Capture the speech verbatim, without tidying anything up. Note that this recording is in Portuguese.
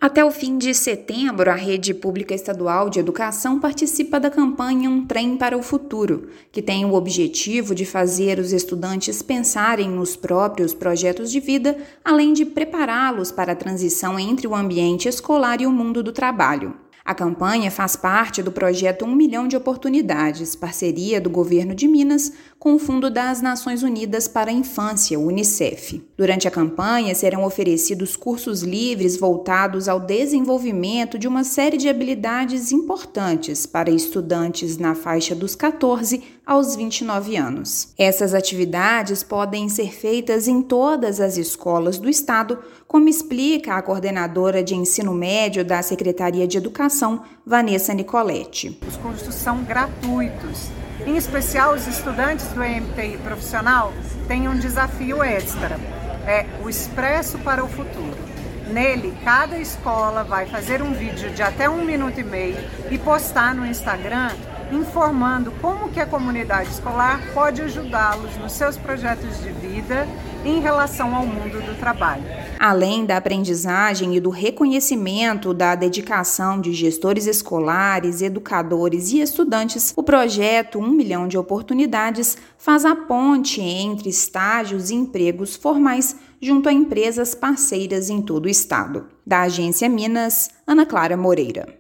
Até o fim de setembro, a Rede Pública Estadual de Educação participa da campanha Um Trem para o Futuro, que tem o objetivo de fazer os estudantes pensarem nos próprios projetos de vida, além de prepará-los para a transição entre o ambiente escolar e o mundo do trabalho. A campanha faz parte do projeto Um Milhão de Oportunidades, parceria do Governo de Minas com o Fundo das Nações Unidas para a Infância, o Unicef. Durante a campanha, serão oferecidos cursos livres voltados ao desenvolvimento de uma série de habilidades importantes para estudantes na faixa dos catorze aos vinte e nove anos. Essas atividades podem ser feitas em todas as escolas do estado, como explica a coordenadora de ensino médio da Secretaria de Educação, Vanessa Nicoletti. Os cursos são gratuitos. Em especial, os estudantes do E M T I profissional têm um desafio extra, é o Expresso para o Futuro. Nele, cada escola vai fazer um vídeo de até um minuto e meio e postar no Instagram informando como que a comunidade escolar pode ajudá-los nos seus projetos de vida em relação ao mundo do trabalho. Além da aprendizagem e do reconhecimento da dedicação de gestores escolares, educadores e estudantes, o projeto Um Milhão de Oportunidades faz a ponte entre estágios e empregos formais junto a empresas parceiras em todo o estado. Da Agência Minas, Ana Clara Moreira.